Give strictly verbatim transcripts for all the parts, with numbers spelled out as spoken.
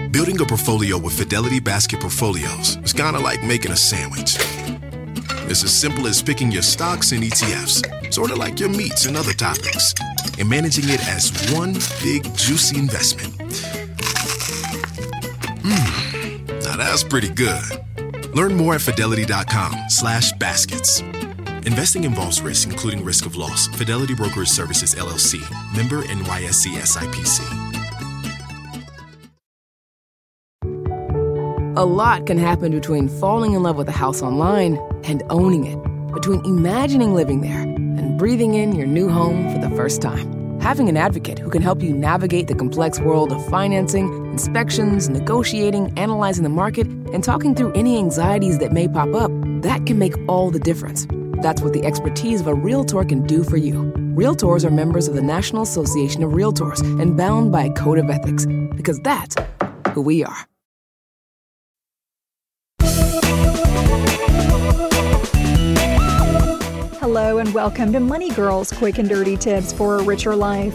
Building a portfolio with Fidelity Basket Portfolios is kind of like making a sandwich. It's as simple as picking your stocks and E T Fs, sort of like your meats and other toppings, and managing it as one big, juicy investment. Mmm, now that's pretty good. Learn more at fidelity.com slash baskets. Investing involves risk, including risk of loss. Fidelity Brokerage Services, L L C. Member N Y S E S I P C. A lot can happen between falling in love with a house online and owning it. Between imagining living there and breathing in your new home for the first time. Having an advocate who can help you navigate the complex world of financing, inspections, negotiating, analyzing the market, and talking through any anxieties that may pop up, that can make all the difference. That's what the expertise of a Realtor can do for you. Realtors are members of the National Association of Realtors and bound by a code of ethics, because that's who we are. Hello and welcome to Money Girls Quick and Dirty Tips for a Richer Life.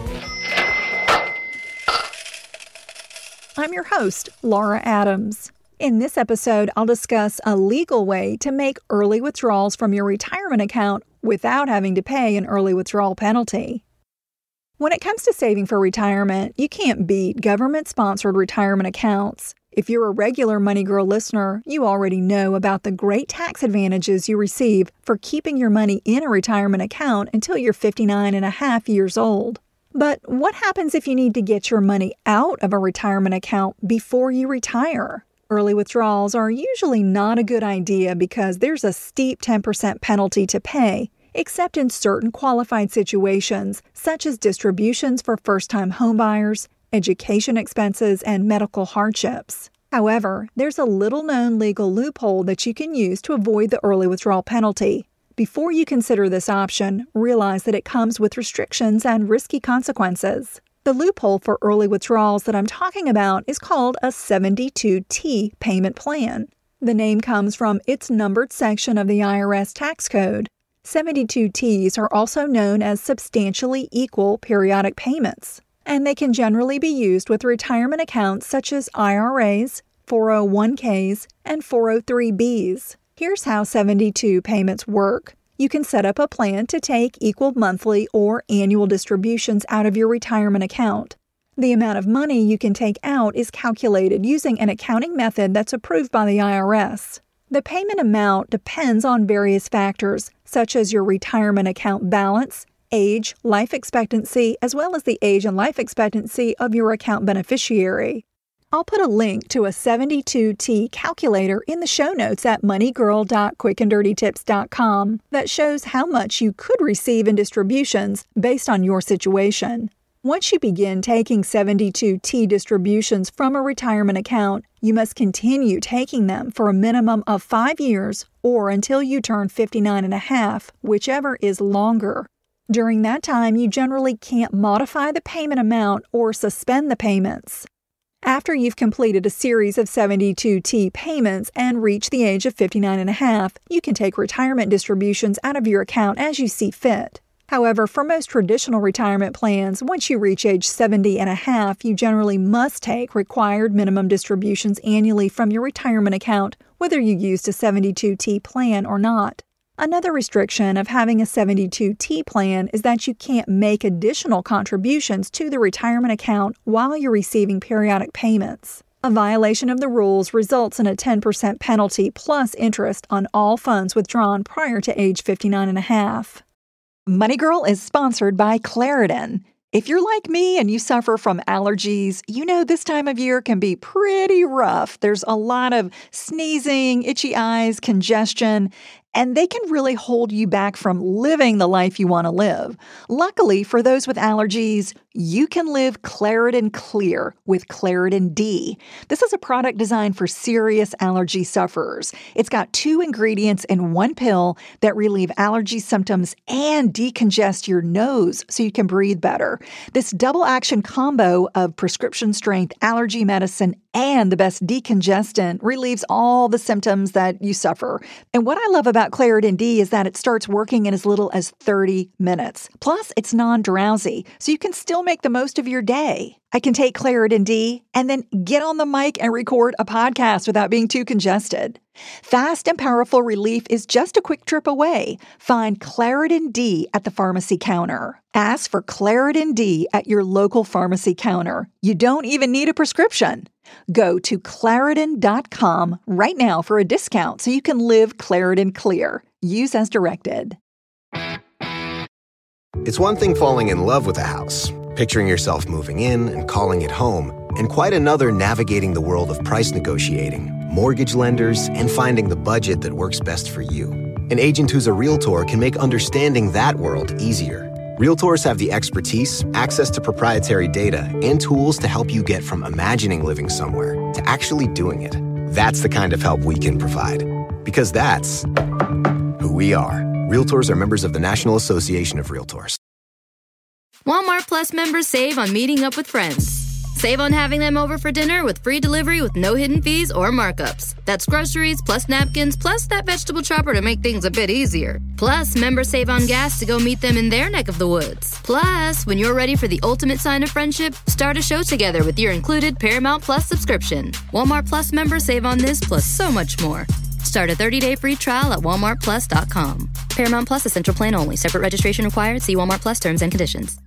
I'm your host, Laura Adams. In this episode, I'll discuss a legal way to make early withdrawals from your retirement account without having to pay an early withdrawal penalty. When it comes to saving for retirement, you can't beat government-sponsored retirement accounts. If you're a regular Money Girl listener, you already know about the great tax advantages you receive for keeping your money in a retirement account until you're fifty-nine and a half years old. But what happens if you need to get your money out of a retirement account before you retire? Early withdrawals are usually not a good idea because there's a steep ten percent penalty to pay, except in certain qualified situations, such as distributions for first-time homebuyers, education expenses, and medical hardships. However, there's a little-known legal loophole that you can use to avoid the early withdrawal penalty. Before you consider this option, realize that it comes with restrictions and risky consequences. The loophole for early withdrawals that I'm talking about is called a seventy-two T payment plan. The name comes from its numbered section of the I R S tax code. seventy-two T's are also known as substantially equal periodic payments, and they can generally be used with retirement accounts such as I R As, four oh one K's, and four oh three B's. Here's how seventy-two payments work. You can set up a plan to take equal monthly or annual distributions out of your retirement account. The amount of money you can take out is calculated using an accounting method that's approved by the I R S. The payment amount depends on various factors, such as your retirement account balance, age, life expectancy, as well as the age and life expectancy of your account beneficiary. I'll put a link to a seventy-two T calculator in the show notes at moneygirl dot quick and dirty tips dot com that shows how much you could receive in distributions based on your situation. Once you begin taking seventy-two T distributions from a retirement account, you must continue taking them for a minimum of five years or until you turn fifty-nine and a half, whichever is longer. During that time, you generally can't modify the payment amount or suspend the payments. After you've completed a series of seventy-two T payments and reach the age of fifty-nine and a half, you can take retirement distributions out of your account as you see fit. However, for most traditional retirement plans, once you reach age seventy and a half, you generally must take required minimum distributions annually from your retirement account, whether you used a seventy-two T plan or not. Another restriction of having a seventy-two T plan is that you can't make additional contributions to the retirement account while you're receiving periodic payments. A violation of the rules results in a ten percent penalty plus interest on all funds withdrawn prior to age fifty-nine and a half. Money Girl is sponsored by Claritin. If you're like me and you suffer from allergies, you know this time of year can be pretty rough. There's a lot of sneezing, itchy eyes, congestion, and they can really hold you back from living the life you want to live. Luckily, for those with allergies, you can live Claritin Clear with Claritin D. This is a product designed for serious allergy sufferers. It's got two ingredients in one pill that relieve allergy symptoms and decongest your nose so you can breathe better. This double-action combo of prescription-strength allergy medicine and the best decongestant relieves all the symptoms that you suffer. And what I love about about Claritin D is that it starts working in as little as thirty minutes. Plus, it's non-drowsy, so you can still make the most of your day. I can take Claritin D and then get on the mic and record a podcast without being too congested. Fast and powerful relief is just a quick trip away. Find Claritin D at the pharmacy counter. Ask for Claritin D at your local pharmacy counter. You don't even need a prescription. Go to Claritin dot com right now for a discount so you can live Claritin Clear. Use as directed. It's one thing falling in love with a house, picturing yourself moving in and calling it home, and quite another navigating the world of price negotiating, mortgage lenders, and finding the budget that works best for you. An agent who's a Realtor can make understanding that world easier. Realtors have the expertise, access to proprietary data, and tools to help you get from imagining living somewhere to actually doing it. That's the kind of help we can provide. Because that's who we are. Realtors are members of the National Association of Realtors. Walmart Plus members save on meeting up with friends. Save on having them over for dinner with free delivery with no hidden fees or markups. That's groceries, plus napkins, plus that vegetable chopper to make things a bit easier. Plus, members save on gas to go meet them in their neck of the woods. Plus, when you're ready for the ultimate sign of friendship, start a show together with your included Paramount Plus subscription. Walmart Plus members save on this plus so much more. Start a thirty-day free trial at walmart plus dot com. Paramount Plus Essential Plan only. Separate registration required. See Walmart Plus terms and conditions.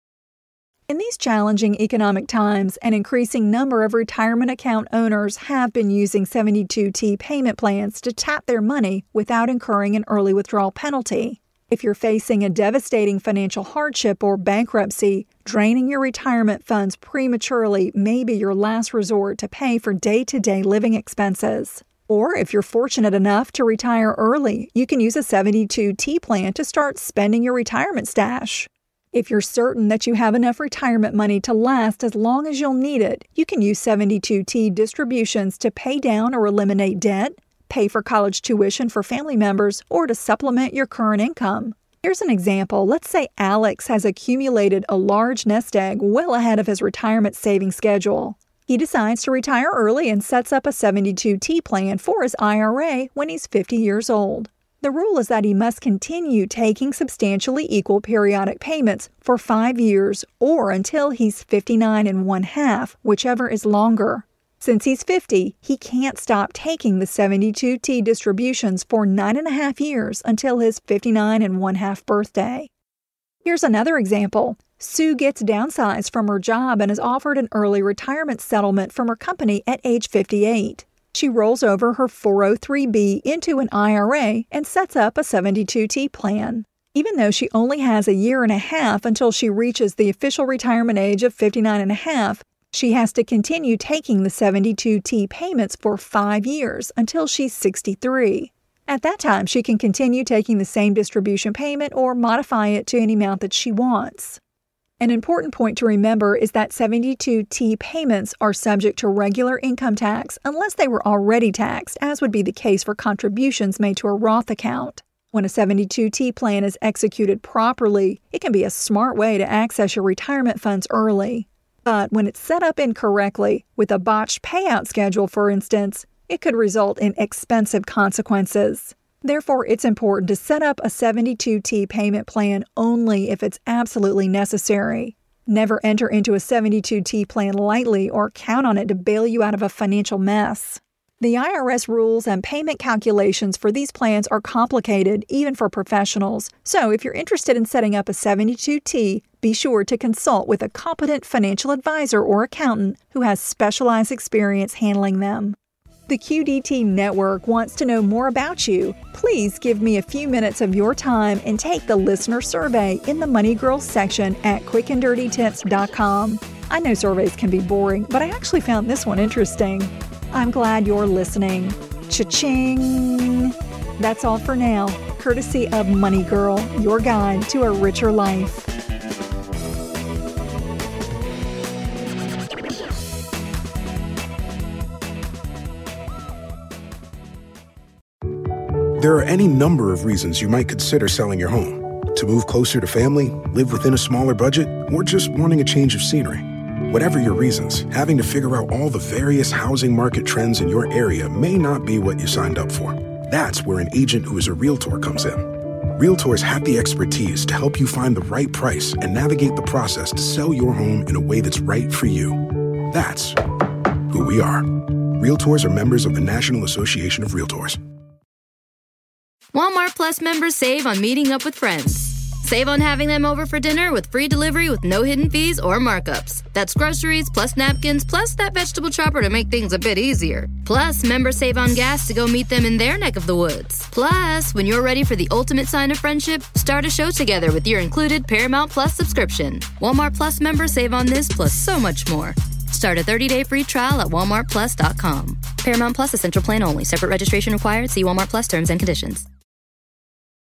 In these challenging economic times, an increasing number of retirement account owners have been using seventy-two T payment plans to tap their money without incurring an early withdrawal penalty. If you're facing a devastating financial hardship or bankruptcy, draining your retirement funds prematurely may be your last resort to pay for day-to-day living expenses. Or if you're fortunate enough to retire early, you can use a seventy-two T plan to start spending your retirement stash. If you're certain that you have enough retirement money to last as long as you'll need it, you can use seventy-two T distributions to pay down or eliminate debt, pay for college tuition for family members, or to supplement your current income. Here's an example. Let's say Alex has accumulated a large nest egg well ahead of his retirement savings schedule. He decides to retire early and sets up a seventy-two T plan for his I R A when he's fifty years old. The rule is that he must continue taking substantially equal periodic payments for five years or until he's fifty-nine and one half, whichever is longer. Since he's fifty, he can't stop taking the seventy-two T distributions for nine and a half years until his fifty-nine and one half birthday. Here's another example. Sue gets downsized from her job and is offered an early retirement settlement from her company at age fifty-eight. She rolls over her four oh three B into an I R A and sets up a seventy-two T plan. Even though she only has a year and a half until she reaches the official retirement age of fifty-nine and a half, she has to continue taking the seventy-two T payments for five years until she's sixty-three. At that time, she can continue taking the same distribution payment or modify it to any amount that she wants. An important point to remember is that seventy-two T payments are subject to regular income tax unless they were already taxed, as would be the case for contributions made to a Roth account. When a seventy-two T plan is executed properly, it can be a smart way to access your retirement funds early. But when it's set up incorrectly, with a botched payout schedule, for instance, it could result in expensive consequences. Therefore, it's important to set up a seventy-two T payment plan only if it's absolutely necessary. Never enter into a seventy-two T plan lightly or count on it to bail you out of a financial mess. The I R S rules and payment calculations for these plans are complicated, even for professionals. So if you're interested in setting up a seventy-two T, be sure to consult with a competent financial advisor or accountant who has specialized experience handling them. The Q D T Network wants to know more about you. Please give me a few minutes of your time and take the listener survey in the Money Girls section at quick and dirty tips dot com. I know surveys can be boring, but I actually found this one interesting. I'm glad you're listening. Cha-ching! That's all for now, courtesy of Money Girl, your guide to a richer life. There are any number of reasons you might consider selling your home. To move closer to family, live within a smaller budget, or just wanting a change of scenery. Whatever your reasons, having to figure out all the various housing market trends in your area may not be what you signed up for. That's where an agent who is a Realtor comes in. Realtors have the expertise to help you find the right price and navigate the process to sell your home in a way that's right for you. That's who we are. Realtors are members of the National Association of Realtors. Walmart Plus members save on meeting up with friends. Save on having them over for dinner with free delivery with no hidden fees or markups. That's groceries plus napkins plus that vegetable chopper to make things a bit easier. Plus, members save on gas to go meet them in their neck of the woods. Plus, when you're ready for the ultimate sign of friendship, start a show together with your included Paramount Plus subscription. Walmart Plus members save on this plus so much more. Start a thirty-day free trial at walmart plus dot com. Paramount Plus Essential Plan only. Separate registration required. See Walmart Plus terms and conditions.